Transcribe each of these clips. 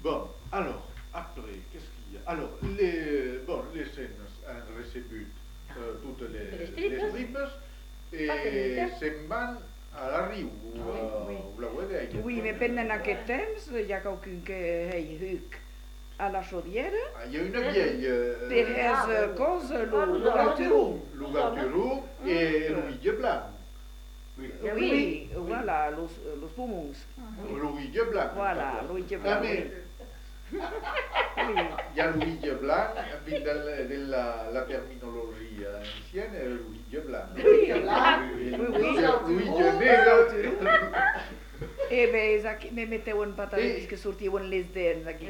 Bon, alors, après, qu'est-ce qu'il y a? Alors, les scènes hanno ricevuto tutte le strippers e se'n all'arrivo, la vedete? Oui, mais pendant aquest temps hi ha qualcun que hei huc a la chaudière. Il y a une vieille. Per cose, l'ouverture. L'ouverture et le vidje blanc. Oui, voilà, los poumons. Le vidje blanc. Voilà, le vidje Ah, blanc. mais Oui. il y a le vidje blanc, la terminologie ancienne è le vidje blanc. Oui, Le vidje negre. E beh, mi metteuen pantalons que sortien les dents aquí.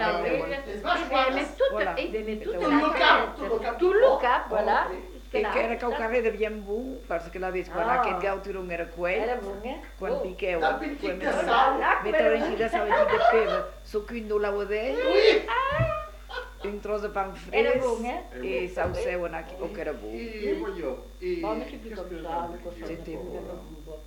Tout le cap, voilà. E que era cau carrer de bien bon, parce que la vez quan aquest gauturong era quei, Era bon, eh? quan piqueu, Del pitic de sal. metteuen així de sal i de peva, sucun do la vedell, un tros de pan Era fresc, bon, eh? e sauceuen aquí, o que era bon. Et voyons, et Bon, mais c'est plus qu'est-ce comme que ça, j'en le ai cochon. oublié C'était encore, bon.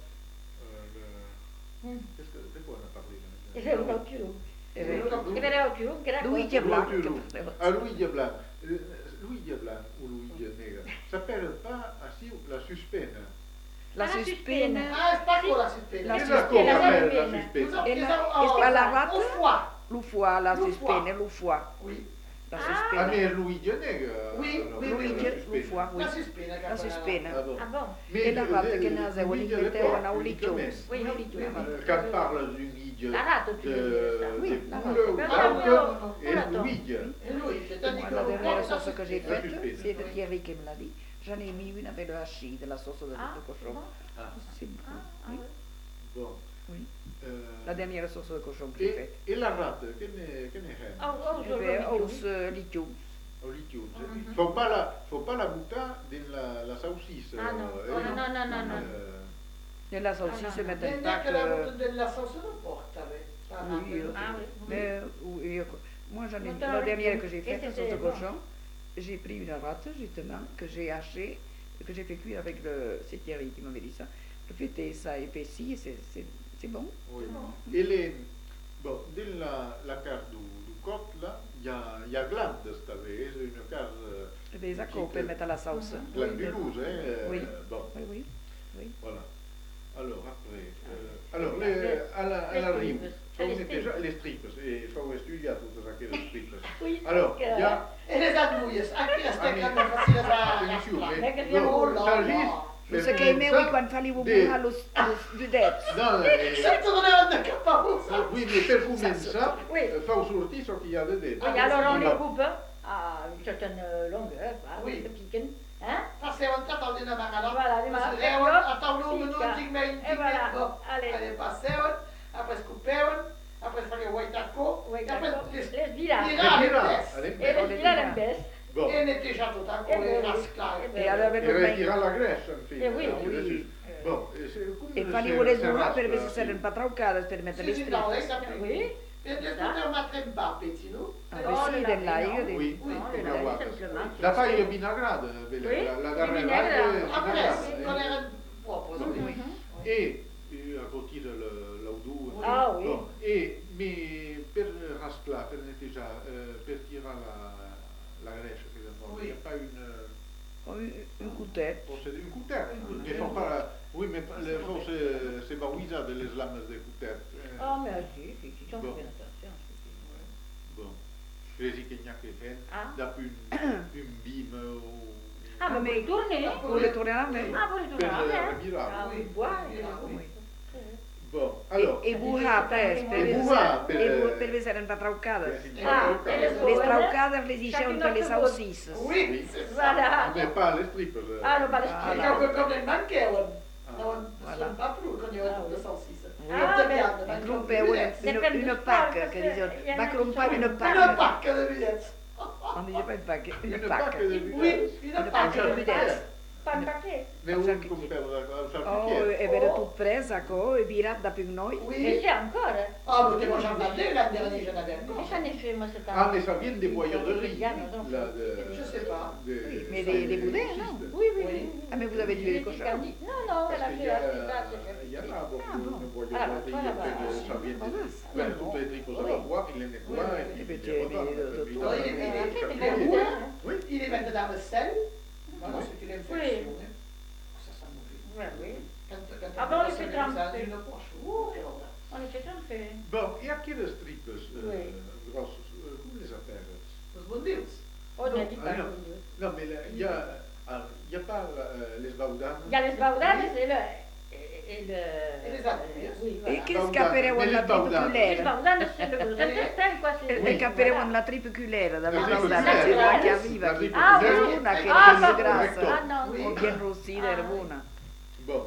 de quoi on a parlé là? E c'era un più. E beh, Che era più, che era Louis de Blanc. Ah, Louis de Blanc. Louis de Blanc ou Louis de Negre s'appelle pas ainsi la suspena. La suspena, Ah, spacco la suspena. La Qu'est-ce qu'on suspena. appelle la suspena? E la rata? Au foie. lo foie, la Lo suspena, foie. lo foie, Oui. la Ah, suspena. mais Louis de Negre. Oui, alors, oui, la oui, Louis suspena. lo foie, oui. La suspena. La suspena. Ah bon. Ah bon? Mais E la rata che le naseuen Louis li de metteuen a l'époque, ulicchions. Oui, no, dico. Quand parle d'une guide La rata, tu veux dire ça. Oui, de la poule ou rata. d'autre, Mais et attends. Louis. Et lui, c'est-à-dire Moi, la dernière que sauce que j'ai La faite, suspena. c'est Thierry qui me l'a dit. J'en ai mis une avec le hachis de la sauce de Ah, cochon. bon? Ah, C'est bon. Ah, Oui. ouais. bon. Oui. Euh, La dernière sauce de cochon que j'ai faite. et la rate, che ne è? Oh, Eh bien, aux lithiums. Olichius. Mhm. Faut pas la buttare la saucisse. Ah, no. Oh, no, no, no, no. Nella saucisse Ah, no. mettono neanche pas la que... avuto della sauce da porta. Oui, Ah, oui. mais oui, moi j'en ai Montant la avec dernière du- que j'ai et faite, la c'était sauce de bon. cochon, j'ai pris une rate justement que j'ai hachée, que j'ai fait cuire avec le... C'est Thierry qui m'avait dit ça. Le fait ça épaissi et c'est bon. Oui. E bon, la carte du cot, là, il y a glande sta vez, une carte Et bien ça qu'on peut mettre à la sauce. glanduleuse, hein. Oui. Bon, Oui, oui. voilà. Alors, après, alla riva, le strippers, e favo studiato tutte quelle strippers. Oui. Alors, il y a... E le sanduglie, anche la stecca non facile Attenzione, Non sé che me vuoi quando fai buona los vedets. No, Sento non è una capavosa. oui, mais per commencer, Oui. fa sortir ce qu'il y a dedans. Oui, alors on les coupe à une certaine longueur, voilà, Oui. de piquen. Hein? Passevano trattato di una mano. Voilà, di mano. A tavolo un Fica. minuto, E voilà, allez. Allez, passevano, après scoupevano, après fare white taco, Oui, e après d'accord. les Les viras. Allez, Et les viras l'embès. bon. e netteggiato taco e rasclato. E allora E ritira la graisse, infine. Oui, oui. Bon, E fai vuole due per vedere se erano patraucate per mettere le Sì, no, lei strippe. sapeva. Oui. E potevo mettere in pappetti, no? Ah, beh, sì, dell'aglio. Oui, Oui, le la laver guarda. simplement. La fai vinagrata, Oui, la di darrera vinagre. Après, non era proprio, Mhm. e a rôtir l'odore. Ah oui. Bon, e mais per rasclar, per netteggiare, per tirare la graisse, il n'y a pas Un coutet. forse une coutette. Mais faut pas, oui, mais forse c'est bawisa delle lames de coutette. Ah, mais si, si, j'en Bon. fais attention. Bon, credi che n'ha che fait, Ah. dopo un bim o... Ah, mais pour les tourner. Vuole tornare a me. Ah, pour les tourner. Per Ah, rimirare. ah, oui, bois. Oui. Bon, alors... E buha pres, E buha, per vedere se erano patraucate. Ah, e le Le straucate le dicevano per le saucisses. Oui, c'est ça. Voilà. Mais pas les strippers. Ah, non, pas les Ah, strippers. là. Come il manchevano. Non, Voilà. sono pas più con le salsicce. Ah, Il gruppo è una pacca, che dicevano, ma con un paio una Una pacca. pacca di biglietti. Non dice pas une pacca, Une une pacca pacca. de Oui, biglietti. una Una pacca pacca di di biglietti. biglietti. Pas un paquet. Mais où qu'on perd la Oh, charcutière? e vede tutto preso, ecco, e virat da più noi. Mais Oui. j'ai encore. Hein. Ah, mais moi j'en avais l'an dernier, j'en avais Mais encore. j'en ai fait moi cette année. Ah, mais ça vient des boyaux de riz. Yann, non, là, Je sais pas. Oui, mais des boudins, non? Oui, oui, Oui. oui. Ah, mais vous avez tué les cochons? Non, non, elle a Parce qu'il fait y a, la ça, il y en a beaucoup Ah, bon. de boyaux Ah, de riz, voilà, après, voilà. ça vient Ah, des... mince. Ben, toutes les tripes aux abattoirs, il les nettoie Oui, et oui. puis Et il puis, les redonne. mais, Et puis, tout- dans Oui, le- mais le charcutier. les boudins, Oui. ils les mettent dans le sel. Voilà, Oui. c'est une infection. Hein. Ça sent mauvais. Ouais, oui. Quand Ah, bon, on les fait ça tremper. une poche. Ouh, quelle horreur. On les fait tremper. Bon, e aqueles tripes Oui. grosses, come les appelles? Los bondils. On a dit pas. Ah, non. Non, mais là, il y a pas les baudanes. Il y a les baudanes et le... Et les attouilles. Oui, E voilà. che Baudanes, scappere mais con les la tripe baudanes. Les culera? baudanes, c'est le intestin, quoi. E cappere con la tripe culera, da La questa tripe sta culera. c'è la che arriva, La che tripe Ah, culera. oui. una che Ah, è più ma- grassa, Ah, non, Oui. o bien rossita, Ah, era oui. buona. Bon,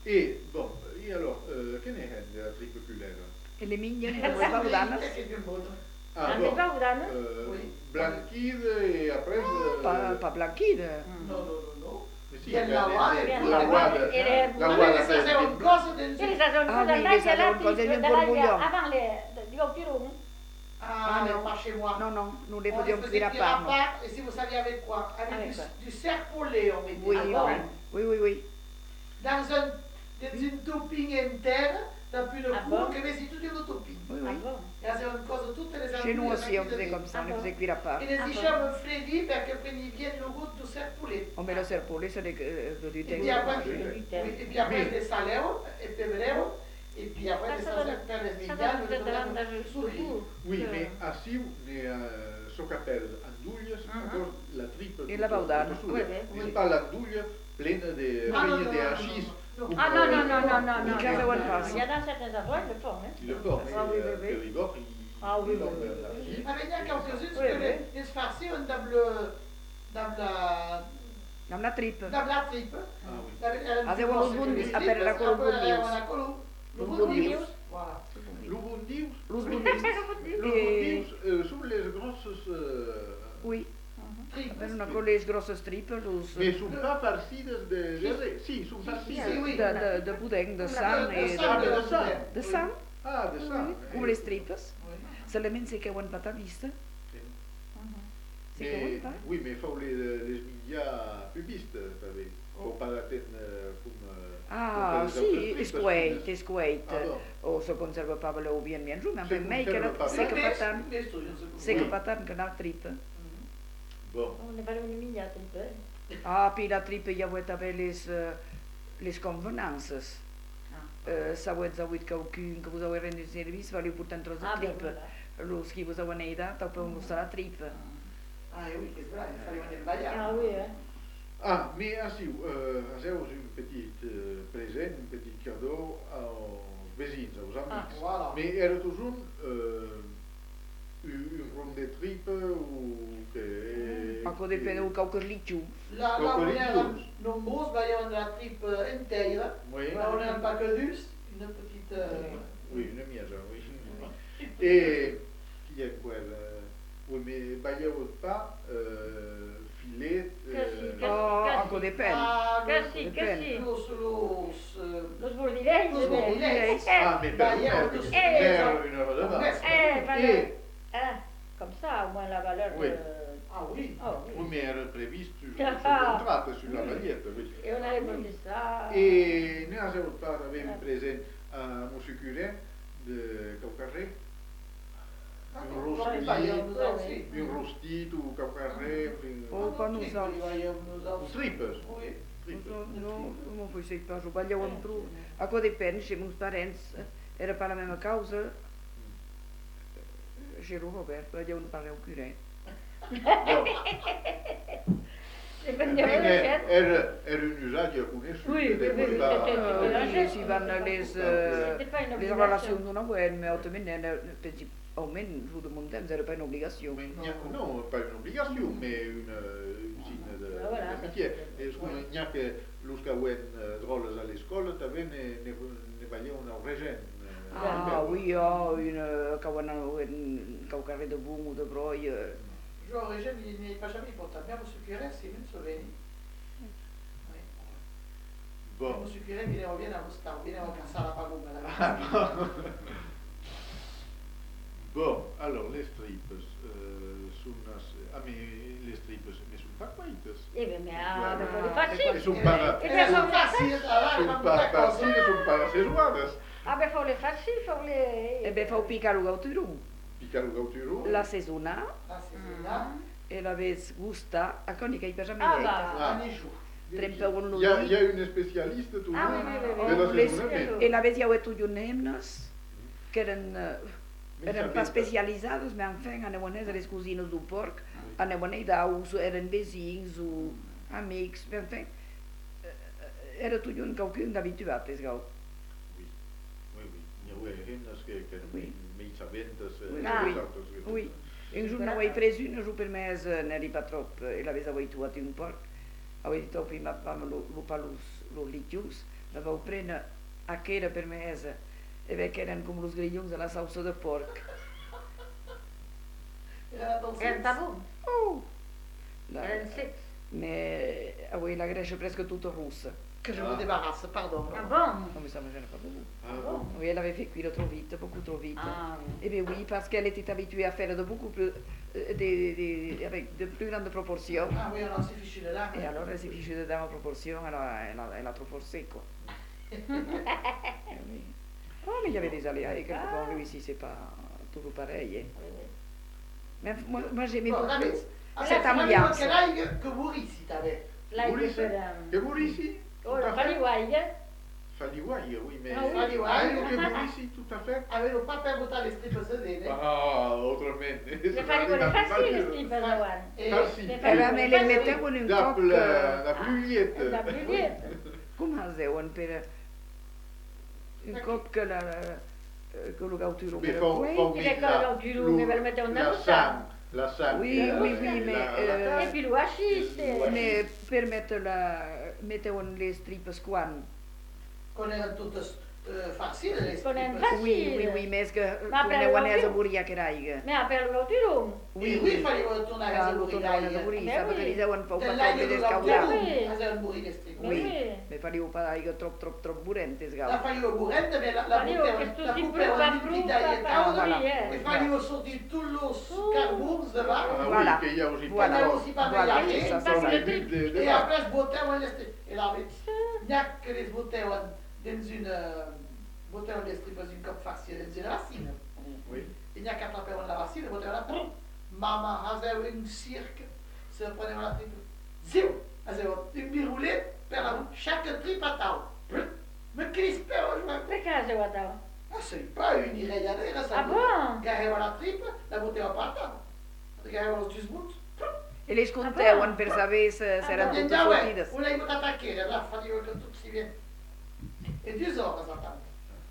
et alors, che ne rende la tripe culera? E le migne come le baudanas? C'est du bon. Ah, les bon, baudanes. Oui. blanquide et après... Pas blanchide. Non, non, non, non. Mais si, Bien ben, la wad, les- bien la la wad, wad, et les- la Ah, wad Mais ça, appelle c'est une vite. gosse Et d'une... les saisons Ah, de oui, la les de la saisons cose tripe, viennent de pour la- le bouillon. avant du opirum. Ah, non. pas chez moi. Non, non, nous les On faisions faisait cuire à cuire à part. non. part, et si vous saviez avec quoi? Avec Avec quoi? du serpolet, on mettait. Oui, Ah, bon. oui. Dans une topping interne, dans une Ah, cour bon? che avessi tutto in topping. Oui, Ah oui. bon? Et là, c'est une cose, toutes les Chez nous andouilles, aussi, on la faisait cuisine. comme ça, on les Ah faisait bon. cuire à part. E les Ah, diciamo freddi perché prendi bien le goût du serpolet. On met le serpollet, c'est du Et thé. puis après, Oui. et puis après, les saleo, et pebreo, et puis après, Ah, les ça saleo, donne- per les Ça mignane, donne de l'avantage sourire. Oui, mais ainsi, ce qu'appelle andouilles, encore la tripe. Et la baudane. Tout Oui, ça. oui. C'est pas l'andouille pleine de Ah, non, feuilles non, de non, hachis. non, Ah non, non, non, non, non, Il non. cave non. one pass. Il y a dans certains endroits, ils le font. Hein. Il le porte, Ah, oui, oui, oui. Périgord, il Ah, oui, il oui, en oui, met oui. l'archi. Ma venia quelques-unes, Oui, que oui. les farcissent Dans la tripe. dans la tripe. Ah oui. Avevano lo sbundis, appena con lo sbundius. Lo sbundius. Voilà. L'ubundius, Los bundis. l'ubundius sont les grosses... Oui, Tripes. avevano con le grosse stripe, mais sont pas farcies de... Si, sont farcies. si, oui. de boudin, de sang De e sang, de de sang. de sang, Ah, de ça. come le stripes. Oui. Solamente se che un pata vista. Se che un pa. Oui, mais il faut les médias pubistes, vous savez. Faut pas la peine comme... Ah, sì, squeit. Ah, bon. O se conserva pas le bien giù, ma Se per me che conserva pas se che bien. patan, Questo io non so come. se che patan che la tripe. Bon. On n'est pas une milliard, un peu. Ah, puis la tripe, il y avait les convenances. Ça va être quelqu'un que vous avez rendu service, va lui porter un tros de Ah, ben tripe. voilà. Los qui vous avez aidé, t'as pas un la tripe. Ah oui, c'est vrai, il fallait venir baillar. Ah oui, hein. Ah, mais ainsi, avons une petite présent, un petit cadeau aux voisins, aux amis. Ah, voilà. Mais elle a toujours une ronde de tripe ou que... Acolo depinde un caucă liciu. La Coccolitos. première nombreuse, bah, il y a la tripe intègre. Oui. Là, on a un paquet d'us, une petite... Oui, une miège, oui. Et qui est quoi oui, mais baillé au pas, filet... Oh, acolo depinde. Ah, Que si, que si. Los burdileis, Los burdileis. Ah, mais pas Baillé au une dus. une redevance. voilà. Et, Ah, comme ça, au moins la valeur Oui. de... Ah oui. Oh, oui. oui, mais elle est prévue sur le Ah. contrat, sur la baguette, oui. Et on avait demandé ça. Et nous avons pas avec un présent à Monsieur Curé de Caucarré. Une rostite, une rostite ou Caucarré, Oh, pas nous autres. une tripes. Oui. Tripes. No, non foi sei pas, sbagliavo un tru. Acolo depende, chez meus parents, era pas la même cause. Chez Roberto, ella un parlait au curé. Dependeva Bine, de ce. era un usage conosciuto. Oui, ed è oui, oui, questa- c'était- Si vanno les C'était pas une les obligation. relations d'una guerra, mais autrement, pensi, almeno giù de mon temps, era pas une obligation. Mais non, pas une obligation, mais une signe Ah, voilà, d'amitié. ça, c'est- Et ce qu'on n'y a que lorsqu'on a drôles à l'école, tu avais ne voyait un origine. Ah, oui, une caucarre de boum ou de broye. Joao Régène, il n'est pas jamais important. Même ce qui reste, c'est une souvenir. Bon. Non si quiere viene a Gustavo, viene a cassare la paloma. Bon, alors les tripes sont... Ah, mais les tripes ne sont pas cuites. Eh bien, mais Claro. le facile. Ne sont pas... Eh E bien, sono faut facili, le Sont pas farcies, ne sont pas assaisonades. Ah, ben, faut le facile, faut les... E beh, fa o piccare o gauturum. Piccare il gauturo. La sezona, La sesina, e la vez gusta, a coni che i per Ah, jamais. va. a Nichou. Trempa un Il y a lodi. une spécialiste, tout Ah, le oui, monde, oui, oui, de oui. la Les- saisonnette. E la vez jau etu nemnes, que eren pas sapete- specializados, ma enfin aneuanès les cosines du porc, aneuanei d'aus, eren vesins, o amics, ma enfin, era tot un qualcun d'habituat, es gau. Oui, oui, oui. Hi ha hennes que Oui. mig sabentes, Oui, oui. Oui. Un giorno ho preso una giù per me, n'eri pas trop, e l'aveva avuto un porc. Avevo detto prima, lo palus, lo ligius, l'avevo preso a che era per me, e perché erano come los grillons de la salsa de porc. Era dans Era tabù. Oh! La, Era sec. mais avevo la gracia presque tutta russa. Que je me débarrasse, pardon. Ah bon? Non, mais ça me gêne pas beaucoup. Ah bon. Oui, elle avait fait cuire trop vite, beaucoup trop vite. Ah, oui. Eh bien oui, parce qu'elle était habituée à faire de beaucoup plus, avec de plus grandes proportions. Ah oui, alors c'est fichu de là. Et alors elle s'est fichue dedans en proportion, alors elle a trop forcé quoi. Eh oui. Oh, mais il y avait des aléas et quelque part, lui ici, c'est pas toujours pareil. Hein. Oui, oui. Mais moi j'aimais Bon, beaucoup David, cette allora, ambiance. che l'hai che Burissi t'avais. Là, il Bourrissé. peut Que Bourrissy? Oh, le faliwai, hein? Faliwai, oui, mais... Ah oui. Faliwai. Que Bourrissy, tout à fait. Avevo pas perduto le strippe sedere. Ah, autrement. Le faliwai è facile, sti pasawan. Farci. Eh ben, mais les mettaient en une Da coque, la pluliette. La pluliette. comment dicevo, per une coque que le gauturo Mais per faut cuire. Il est quand tu le mets mettre en la sang. La sang. Oui, oui, oui, mais, E puis lo hashish, Mais per mettere les tripes quan. Con erano tutte farcite le Con un strippe. Oui, oui, oui, mais est-ce que Ma tu per ne guanese l'ovio? buria che raiga? mais per lo tirum. E qui facevo tornare a Ah, lo tornavano a Buria. burisa, Eh, perché oui. li devono fare un po' Dell'aglio di della scaudare. Oui. Facevano burire le strippe. Oui, Oui. mi facevo parlare troppo burente, La sgau. facevo burrente, la Facevo che tu si buttava prova in vita e frutta, cauda. sì, E facevo sotto tutto lo carbone de Ah là. Voilà. oui, qu'il y a aussi Voilà. pas aussi pas Voilà, de c'est ça, pas c'est ça. de- de E après sbottavano le strippe. E la gnac che le sbottavano dentro sbottavano le strippe in cop farci dentro la racina. Oui. E gnac attrappavano la racina e sbottavano la Mamma faceva un cirque, se prendeva la triple. Ziu! Faceva un biroulet per la chaque triple a tavola. Me crispeva, je me Perché se guardava? Ah, c'est pas une irrégulière, ça. Ah bon? Gareva la triple, la boteva pas a tavola. Gareva los 10 minuti. E le scontavano per sapere se erano tutte Andiamo, sortite. una in attaccare, là, facevo che tutto si viene. E 2 ore, esattamente.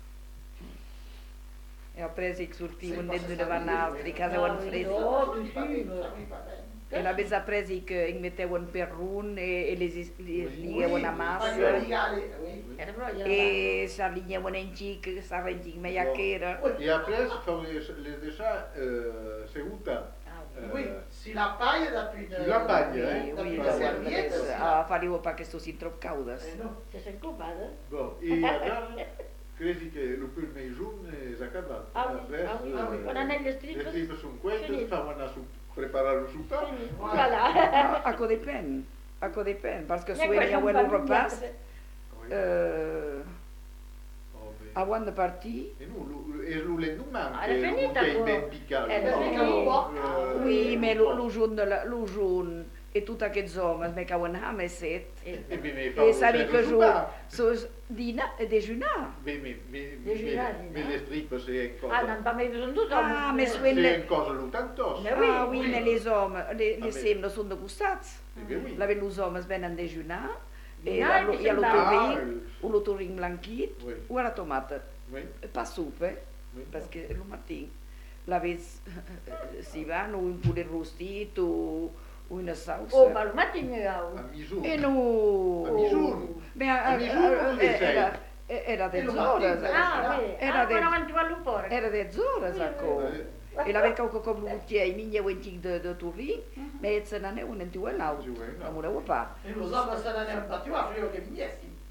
E ho preso i sortivano Sì, dentro cosa di altri, che avevano Ah, freddo. Oh, Mi tu fa bene, figo. mi fa bene. E la vez presi che mettevano per run e le ligavano a Facevo massa. ligare, oui. Era proprio E si allignavano in cic, stava in cic meglio che era. Et après, il faut les déjà seguta. Oui, si la paille depuis Si la paille, Oui, Depuis oui, la la serviette, si guarda, la... facevo pa che sto sin troppo caudas. No. Te sei culpado? Bon, et alors, credi che le prime giorni è acabato. Ah oui, ah oui, ah oui. On en a le Le strip. stripe sono queste, Finito. stavano a preparare il souper. Voilà. A co depèn, parce que N'hi ha souvent il y a quelqu'un un qui repas, Oui. Oh, mais- avant de partir. E non, è l'endumà Ah, che è finita, è poi. ben piccato. È ben piccato. Oui, mais lo giorno e tutta che zona, mi cavo in hame set. E mi E savi che giù. giù, dina e dejunar. Me le stripe c'est Ah, non, pas mai besoin de tout. Ah, mais C'est quelle... une cosa lutantos. Mais oui, Ah oui, oui. mais les hommes, les mais- sembra sono de costats. Eh bien oui. La los homes venen dejunar, e Dinar, hi ha que l'autoring, o l'autoring blanquit, Oui. o a la tomata. Oui. Pas soupe, Oui. perché il mattino la vez si vanno un po' di rostit o una salsa. Oh, ma lo mattino, A misura. E no... A misura. Beh, A misura o le sei? era E lo 10 ore. mattino, Ah, vedi. Era Ah, del- quello avanti al lupore. Era 10 ore, sacco. E la vez che come l'ultiei, miglia wentic de Turin, ma e se non è un antico un altro. Non volevo pa. E lo so, ma se non è un battito, a frio che mi essi.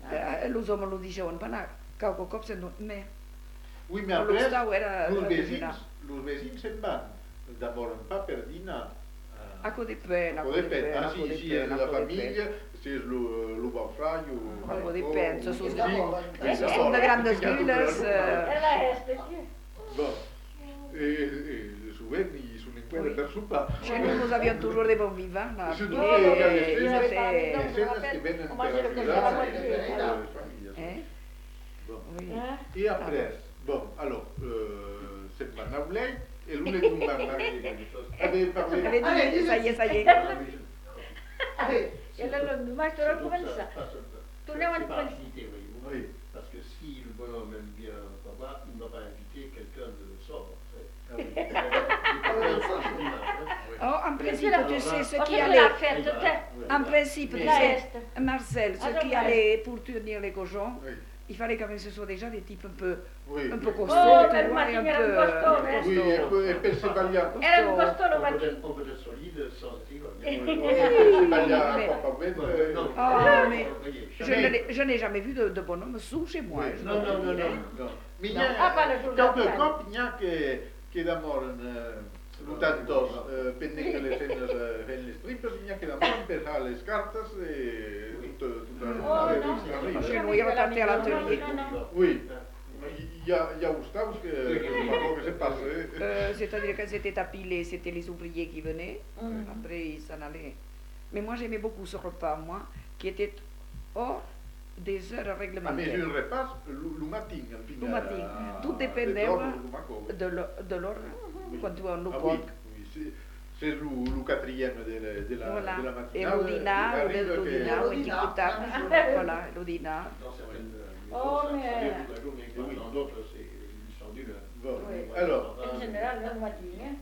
Los hommes lo dicevan pas, cauco cop se non me. Oui, mais Lo après, stau era los vecins se'n van. D'abord pas per dinar. Aco depèn, Aco depèn. Ah, si és la família, si és lo beau-frère o... Aco depèn, se sos Son de grandes viles. Era este, sí. Bon, souvent, ils sont entrés per sopar. Chez nous, nous avions toujours des bons vivants. Surtout Et que les ils escenes étaient... que venen Home, per si el que ajudar se la les famílies. Eh? Bon. Oui. Et après, bon, alors, se'n van a Olei, et l'únic que van anar avait parlé... Allez, ça y est, ça y est. Allez, Et là, le dommage, tu vas commencer. Tu n'as pas de facilité, voyez-vous. Oui. Parce que si le bonhomme aime bien papa, il ne va pas inviter quelqu'un de sobre. Ah oui. Oh, en principe, tu sais ce qui la allait... fête, En principe, tu la sais, est. Marcel, ce qui allait pour tenir les cochons, Oui. il fallait quand même que ce soit déjà des types un peu Oui. costauds, Oh, tu mais vois, le et un matin, peu... il era un costaud, Oui, et puis c'est vaillant. Era un costaud, le On matin. peut être solide sans être C'est vaillant, Mais- papa Ben. Oh, mais Jamais. je n'ai jamais vu de bonhomme sous chez moi. je Non, dois non, te non, dire. non. Mais il y Ah, pas le jour a de la quelques fête. cop, il y a que d'amor tantos pendent que les escenes fent les tripes, il y a que d'amor per les cartes et toute la Oh, journée non. arriba. Chez nous, il repartait à l'atelier. Oui, il y a Gustave que se passe. C'est-à-dire que c'était appilé, c'était les ouvriers qui venaient, Mm. après ils s'en allaient. Mais moi j'aimais beaucoup ce repas, moi, qui était hors des heures Ah, mais réglementaires. je repasse le matin. Le matin. Tout dépendait de l'heure, quand tu as un Ah pot. oui, c'est le quatrième de la Voilà. matinale. Et l'Odina, arrive que- l'Odina, oui, L'Odina. voilà, l'Odina. Dans certaines Oh, maisons, mais- ça se fait toute la journée. Dans d'autres, c'est ils sont du Bon, Oui. alors, En général, le matin.